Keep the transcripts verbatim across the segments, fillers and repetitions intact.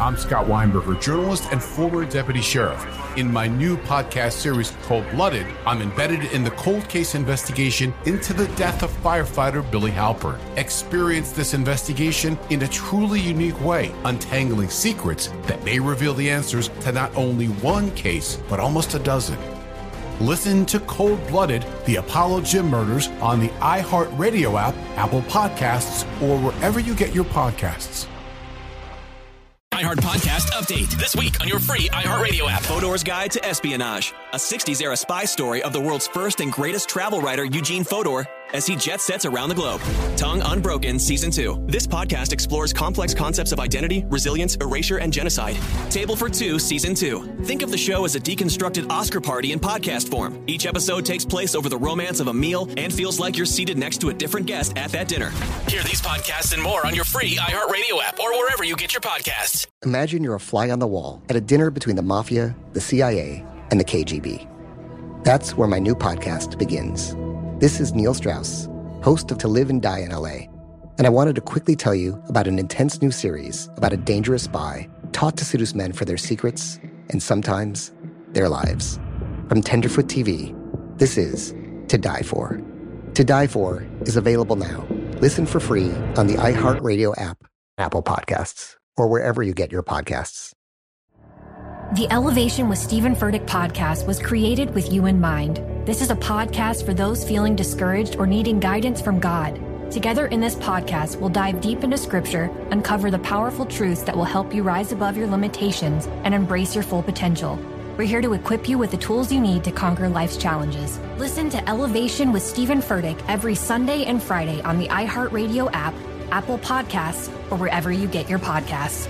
I'm Scott Weinberger, journalist and former deputy sheriff. In my new podcast series, Cold Blooded, I'm embedded in the cold case investigation into the death of firefighter Billy Halpern. Experience this investigation in a truly unique way, untangling secrets that may reveal the answers to not only one case, but almost a dozen. Listen to Cold Blooded, the Apollo Gym Murders on the iHeartRadio app, Apple Podcasts, or wherever you get your podcasts. iHeart Podcast Update. This week on your free iHeartRadio app. Fodor's Guide to Espionage. A sixties-era spy story of the world's first and greatest travel writer, Eugene Fodor, as he jet sets around the globe. Tongue Unbroken Season two. This podcast explores complex concepts of identity, resilience, erasure, and genocide. Table for Two Season two. Think of the show as a deconstructed Oscar party in podcast form. Each episode takes place over the romance of a meal and feels like you're seated next to a different guest at that dinner. Hear these podcasts and more on your free iHeartRadio app or wherever you get your podcasts. Imagine you're a fly on the wall at a dinner between the Mafia, the C I A, and the K G B. That's where my new podcast begins. This is Neil Strauss, host of To Live and Die in L A, and I wanted to quickly tell you about an intense new series about a dangerous spy taught to seduce men for their secrets and sometimes their lives. From Tenderfoot T V, this is To Die For. To Die For is available now. Listen for free on the iHeartRadio app, Apple Podcasts, or wherever you get your podcasts. The Elevation with Stephen Furtick podcast was created with you in mind. This is a podcast for those feeling discouraged or needing guidance from God. Together in this podcast, we'll dive deep into Scripture, uncover the powerful truths that will help you rise above your limitations and embrace your full potential. We're here to equip you with the tools you need to conquer life's challenges. Listen to Elevation with Stephen Furtick every Sunday and Friday on the iHeartRadio app, Apple Podcasts, or wherever you get your podcasts.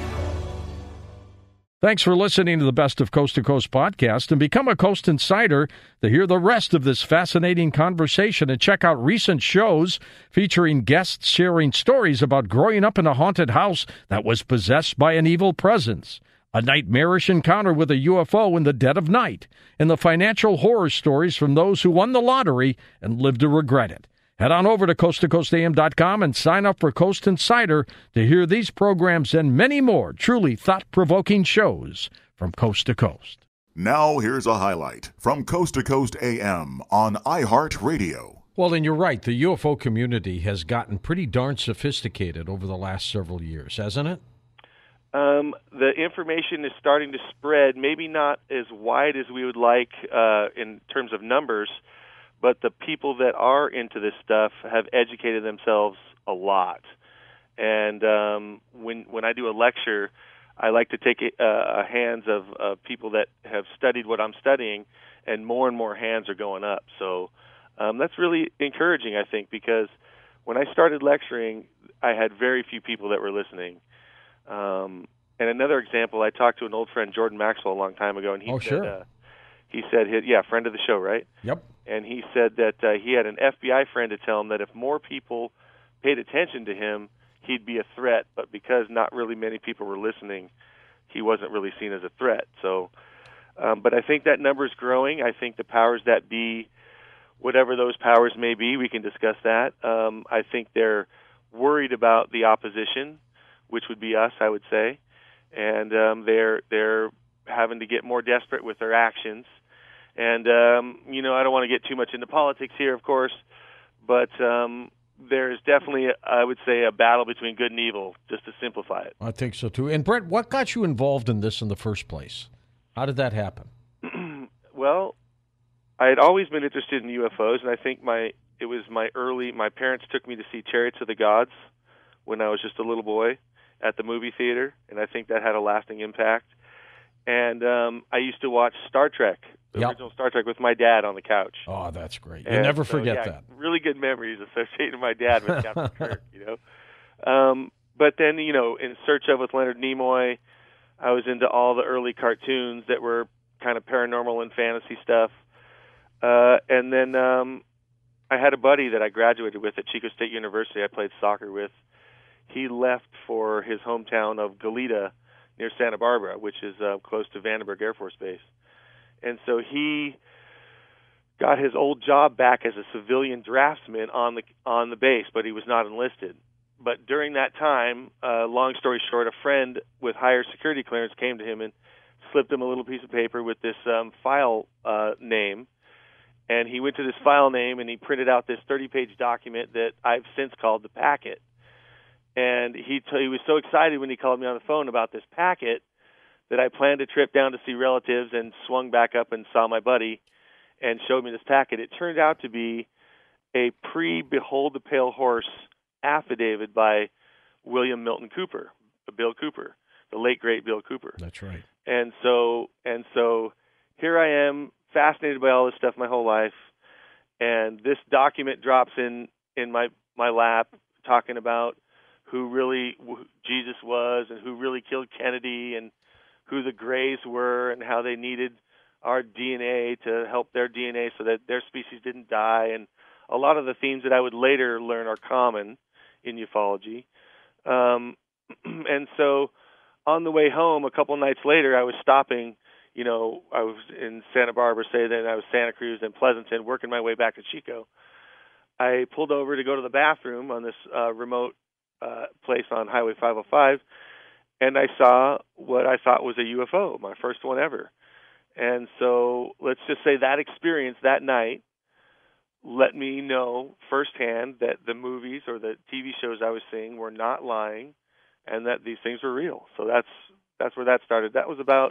Thanks for listening to the Best of Coast to Coast podcast, and become a Coast Insider to hear the rest of this fascinating conversation and check out recent shows featuring guests sharing stories about growing up in a haunted house that was possessed by an evil presence, a nightmarish encounter with a U F O in the dead of night, and the financial horror stories from those who won the lottery and lived to regret it. Head on over to coast to coast a m dot com and sign up for Coast Insider to hear these programs and many more truly thought-provoking shows from Coast to Coast. Now here's a highlight from Coast to Coast A M on iHeartRadio. Well, and you're right. The U F O community has gotten pretty darn sophisticated over the last several years, hasn't it? Um, the information is starting to spread, maybe not as wide as we would like uh, in terms of numbers, but the people that are into this stuff have educated themselves a lot. And um, when when I do a lecture, I like to take uh, a hands of uh, people that have studied what I'm studying, and more and more hands are going up. So um, that's really encouraging, I think, because when I started lecturing, I had very few people that were listening. Um, and another example, I talked to an old friend, Jordan Maxwell, a long time ago, and he oh, said, sure. uh, he said, yeah, friend of the show, right? Yep. And he said that uh, he had an F B I friend to tell him that if more people paid attention to him, he'd be a threat. But because not really many people were listening, he wasn't really seen as a threat. So, um, but I think that number is growing. I think the powers that be, whatever those powers may be, we can discuss that. Um, I think they're worried about the opposition, which would be us, I would say, and um, they're they're having to get more desperate with their actions. And, um, you know, I don't want to get too much into politics here, of course, but um, there's definitely, I would say, a battle between good and evil, just to simplify it. I think so, too. And, Brett, what got you involved in this in the first place? How did that happen? Well, I had always been interested in U F Os, and I think my it was my early, my parents took me to see Chariots of the Gods when I was just a little boy at the movie theater, and I think that had a lasting impact. And um, I used to watch Star Trek, the yep. original Star Trek, with my dad on the couch. Oh, that's great. And You'll never so, forget yeah, that. Really good memories associated with my dad with Captain Kirk, you know. Um, but then, you know, In Search of with Leonard Nimoy, I was into all the early cartoons that were kind of paranormal and fantasy stuff. Uh, and then um, I had a buddy that I graduated with at Chico State University I played soccer with. He left for his hometown of Goleta near Santa Barbara, which is uh, close to Vandenberg Air Force Base. And so he got his old job back as a civilian draftsman on the on the base, but he was not enlisted. but during that time, uh, long story short, a friend with higher security clearance came to him and slipped him a little piece of paper with this um, file uh, name. And he went to this file name and he printed out this thirty-page document that I've since called the packet. And he t- he was so excited when he called me on the phone about this packet that I planned a trip down to see relatives and swung back up and saw my buddy and showed me this packet. It turned out to be a pre-Behold the Pale Horse affidavit by William Milton Cooper, Bill Cooper, the late great Bill Cooper. That's right. And so and so here I am, fascinated by all this stuff my whole life, and this document drops in in my my lap talking about who really who Jesus was and who really killed Kennedy and who the Greys were and how they needed our D N A to help their D N A so that their species didn't die, and a lot of the themes that I would later learn are common in ufology. Um, and so on the way home, a couple nights later, I was stopping, you know, I was in Santa Barbara, say then I was Santa Cruz and Pleasanton, working my way back to Chico. I pulled over to go to the bathroom on this uh, remote uh, place on Highway five oh five, and I saw what I thought was a U F O, my first one ever. And so let's just say that experience that night let me know firsthand that the movies or the T V shows I was seeing were not lying and that these things were real. So that's that's where that started. That was about,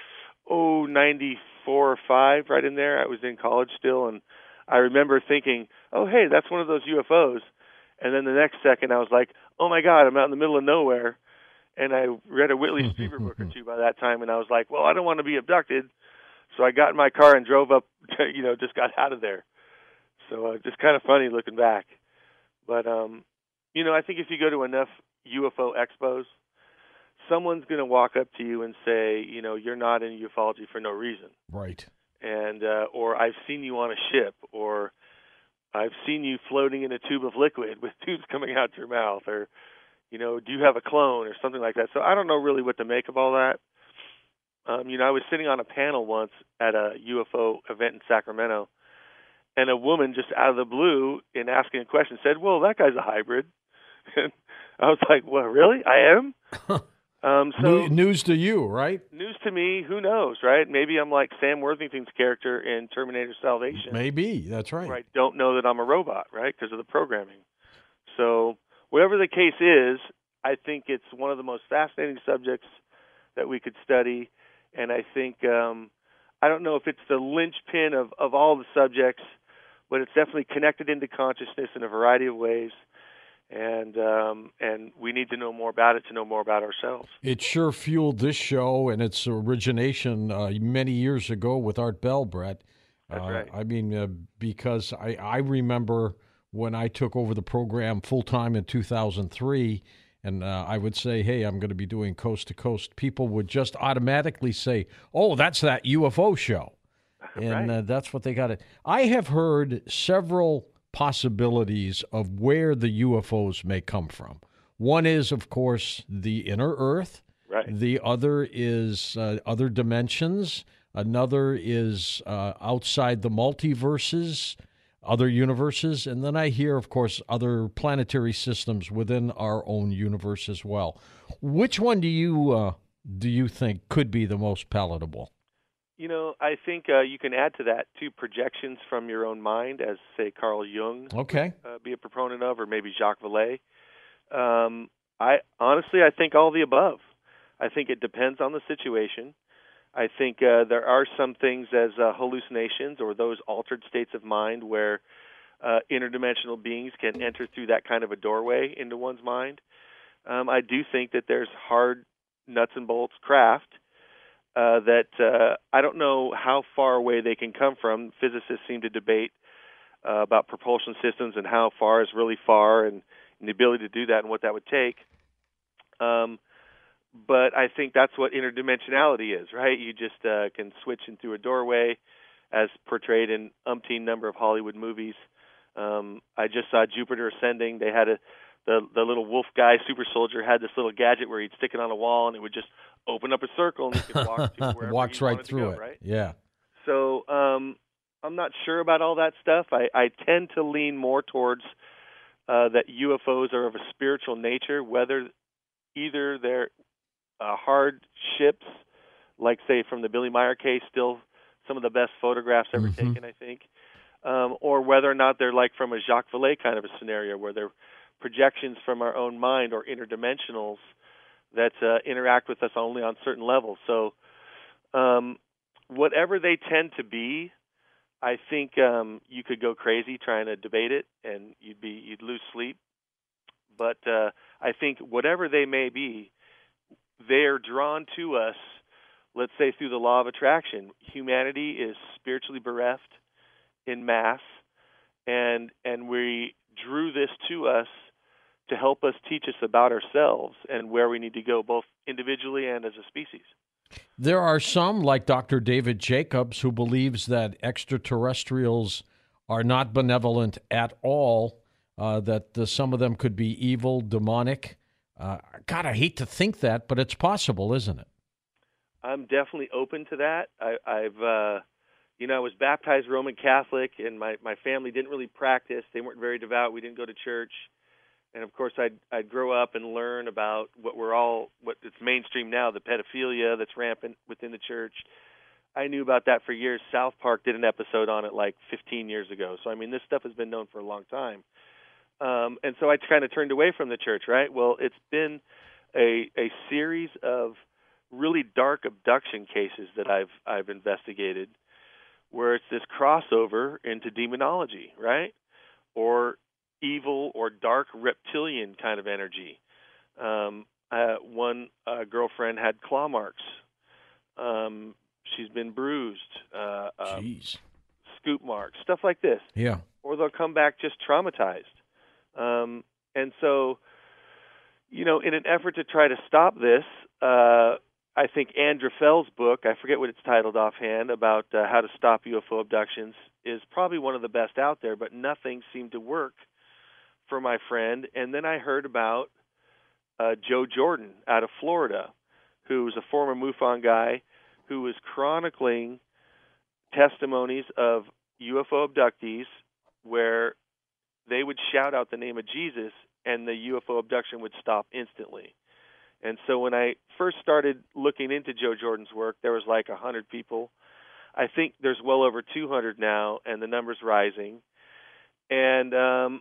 oh, ninety-four or five, right in there. I was in college still, and I remember thinking, oh, hey, that's one of those U F Os. And then the next second I was like, oh, my God, I'm out in the middle of nowhere. And I read a Whitley Strieber book or two by that time, and I was like, well, I don't want to be abducted. So I got in my car and drove up, to, you know, just got out of there. So uh, just kind of funny looking back. But, um, you know, I think if you go to enough U F O expos, someone's going to walk up to you and say, you know, you're not in ufology for no reason. Right. And uh, or I've seen you on a ship, or I've seen you floating in a tube of liquid with tubes coming out your mouth, or, you know, do you have a clone or something like that. So I don't know really what to make of all that. Um, you know, I was sitting on a panel once at a U F O event in Sacramento, and a woman just out of the blue, in asking a question, said, well, that guy's a hybrid. And I was like, well, really? I am? um, so News to you, right? News to me, who knows, right? Maybe I'm like Sam Worthington's character in Terminator Salvation. Maybe, that's right. Where I don't know that I'm a robot, right, because of the programming. So whatever the case is, I think it's one of the most fascinating subjects that we could study. And I think, um, I don't know if it's the linchpin of, of all the subjects, but it's definitely connected into consciousness in a variety of ways. And um, and we need to know more about it to know more about ourselves. It sure fueled this show and its origination uh, many years ago with Art Bell, Brett. That's uh, right. I mean, uh, because I, I remember when I took over the program full-time in two thousand three, and uh, I would say, hey, I'm going to be doing Coast to Coast, people would just automatically say, oh, that's that U F O show. And Right. uh, that's what they got it. I have heard several possibilities of where the U F Os may come from. One is, of course, the inner Earth. Right. The other is uh, other dimensions. Another is uh, outside the multiverses, other universes. And then I hear, of course, other planetary systems within our own universe as well. Which one do you uh, do you think could be the most palatable? You know, I think uh, you can add to that, too, projections from your own mind, as, say, Carl Jung Okay. would uh, be a proponent of, or maybe Jacques Vallée. Um, I honestly, I think all the above. I think it depends on the situation. I think uh, there are some things as uh, hallucinations or those altered states of mind where uh, interdimensional beings can enter through that kind of a doorway into one's mind. Um, I do think that there's hard nuts and bolts craft Uh, that uh, I don't know how far away they can come from. Physicists seem to debate uh, about propulsion systems and how far is really far, and, and the ability to do that and what that would take. Um, but I think that's what interdimensionality is, right? You just uh, can switch in through a doorway, as portrayed in umpteen number of Hollywood movies. Um, I just saw Jupiter Ascending. They had a the the little wolf guy, super soldier, had this little gadget where he'd stick it on a wall and it would just open up a circle and he could walk to wherever Walks he right wanted through to go, it. right? Yeah. So um, I'm not sure about all that stuff. I, I tend to lean more towards uh, that U F Os are of a spiritual nature, whether either they're uh, hard ships, like, say, from the Billy Meyer case, still some of the best photographs ever mm-hmm. taken, I think, um, or whether or not they're like from a Jacques Vallée kind of a scenario where they're projections from our own mind or interdimensionals that uh, interact with us only on certain levels. So um, whatever they tend to be, I think um, you could go crazy trying to debate it, and you'd be you'd lose sleep. But uh, I think whatever they may be, they are drawn to us, let's say through the law of attraction. Humanity is spiritually bereft in mass, and and we drew this to us to help us teach us about ourselves and where we need to go, both individually and as a species. There are some, like Doctor David Jacobs, who believes that extraterrestrials are not benevolent at all, uh, that the, some of them could be evil, demonic. Uh, God, I hate to think that, but it's possible, isn't it? I'm definitely open to that. I, I've, uh, you know, I was baptized Roman Catholic, and my, my family didn't really practice. They weren't very devout. We didn't go to church. And, of course, I'd, I'd grow up and learn about what we're all, what it's mainstream now, the pedophilia that's rampant within the church. I knew about that for years. South Park did an episode on it like fifteen years ago. So, I mean, this stuff has been known for a long time. Um, and so I kind of turned away from the church, right? Well, it's been a a series of really dark abduction cases that I've I've investigated where it's this crossover into demonology, right? Or evil or dark reptilian kind of energy. Um, uh, one uh, girlfriend had claw marks. Um, she's been bruised. Uh, uh, Jeez. Scoop marks, stuff like this. Yeah. Or they'll come back just traumatized. Um, and so, you know, in an effort to try to stop this, uh, I think Ann Drafell's book, I forget what it's titled offhand, about uh, how to stop U F O abductions, is probably one of the best out there, but nothing seemed to work for my friend. And then I heard about uh, Joe Jordan out of Florida, who was a former MUFON guy who was chronicling testimonies of U F O abductees where they would shout out the name of Jesus and the U F O abduction would stop instantly. And so when I first started looking into Joe Jordan's work, there was like one hundred people. I think there's well over two hundred now, and the number's rising. And um,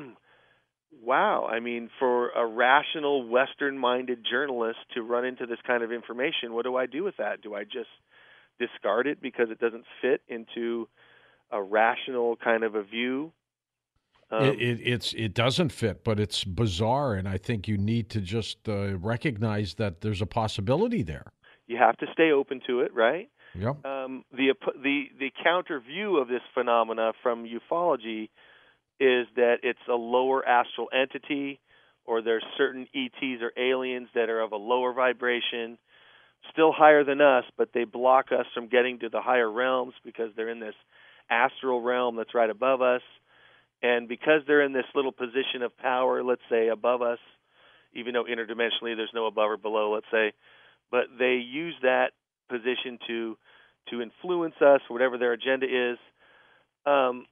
wow, I mean, for a rational, Western-minded journalist to run into this kind of information, what do I do with that? Do I just discard it because it doesn't fit into a rational kind of a view? Um, it, it, it's it doesn't fit, but it's bizarre, and I think you need to just uh, recognize that there's a possibility there. You have to stay open to it, right? Yep. Um, the the the counter view of this phenomena from ufology is that it's a lower astral entity, or there's certain E Ts or aliens that are of a lower vibration, still higher than us, but they block us from getting to the higher realms because they're in this astral realm that's right above us. And because they're in this little position of power, let's say above us, even though interdimensionally there's no above or below, let's say, but they use that position to to influence us, whatever their agenda is. Um,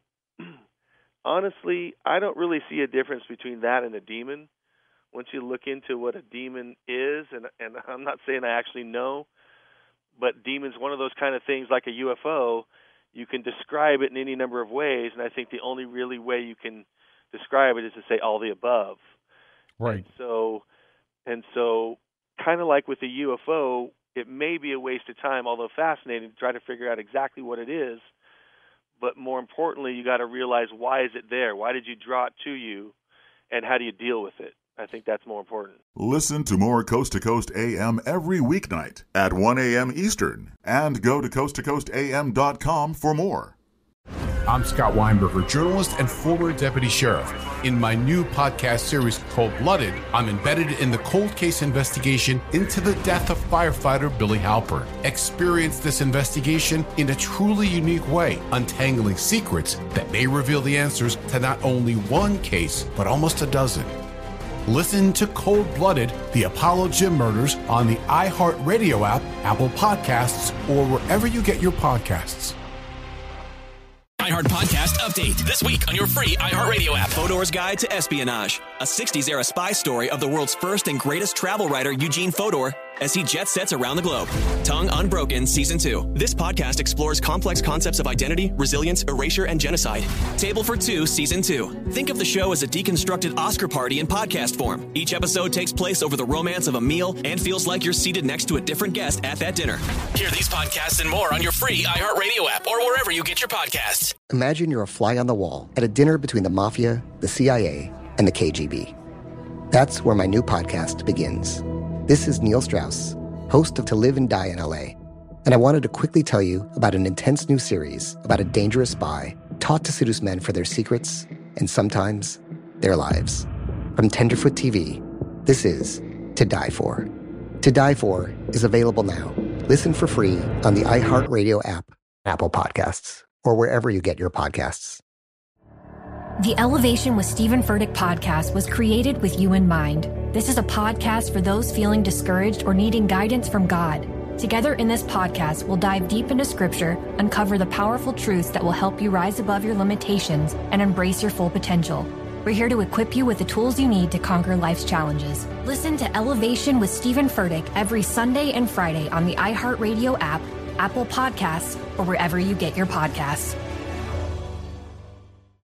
honestly, I don't really see a difference between that and a demon. Once you look into what a demon is, and and I'm not saying I actually know, but demon's one of those kind of things like a U F O. You can describe it in any number of ways, and I think the only really way you can describe it is to say all the above. Right. And so, and so, kind of like with the U F O, it may be a waste of time, although fascinating, to try to figure out exactly what it is. But more importantly, you got to realize, why is it there? Why did you draw it to you, and how do you deal with it? I think that's more important. Listen to more Coast to Coast A M every weeknight at one a.m. Eastern, and go to coast to coast a m dot com for more. I'm Scott Weinberger, journalist and former deputy sheriff. In my new podcast series, Cold Blooded, I'm embedded in the cold case investigation into the death of firefighter Billy Halpern. Experience this investigation in a truly unique way, untangling secrets that may reveal the answers to not only one case, but almost a dozen. Listen to Cold Blooded, the Apollo Gym Murders on the iHeartRadio app, Apple Podcasts, or wherever you get your podcasts. iHeart Podcast Update. This week on your free iHeartRadio app. Fodor's Guide to Espionage. A sixties-era spy story of the world's first and greatest travel writer, Eugene Fodor, as he jet sets around the globe. Tongue Unbroken Season two. This podcast explores complex concepts of identity, resilience, erasure, and genocide. Table for Two Season two. Think of the show as a deconstructed Oscar party in podcast form. Each episode takes place over the romance of a meal and feels like you're seated next to a different guest at that dinner. Hear these podcasts and more on your free iHeartRadio app or wherever you get your podcasts. Imagine you're a fly on the wall at a dinner between the Mafia, the C I A, and the K G B. That's where my new podcast begins. This is Neil Strauss, host of To Live and Die in L A, and I wanted to quickly tell you about an intense new series about a dangerous spy taught to seduce men for their secrets and sometimes their lives. From Tenderfoot T V, this is To Die For. To Die For is available now. Listen for free on the iHeartRadio app, Apple Podcasts, or wherever you get your podcasts. The Elevation with Stephen Furtick podcast was created with you in mind. This is a podcast for those feeling discouraged or needing guidance from God. Together in this podcast, we'll dive deep into Scripture, uncover the powerful truths that will help you rise above your limitations and embrace your full potential. We're here to equip you with the tools you need to conquer life's challenges. Listen to Elevation with Stephen Furtick every Sunday and Friday on the iHeartRadio app, Apple Podcasts, or wherever you get your podcasts.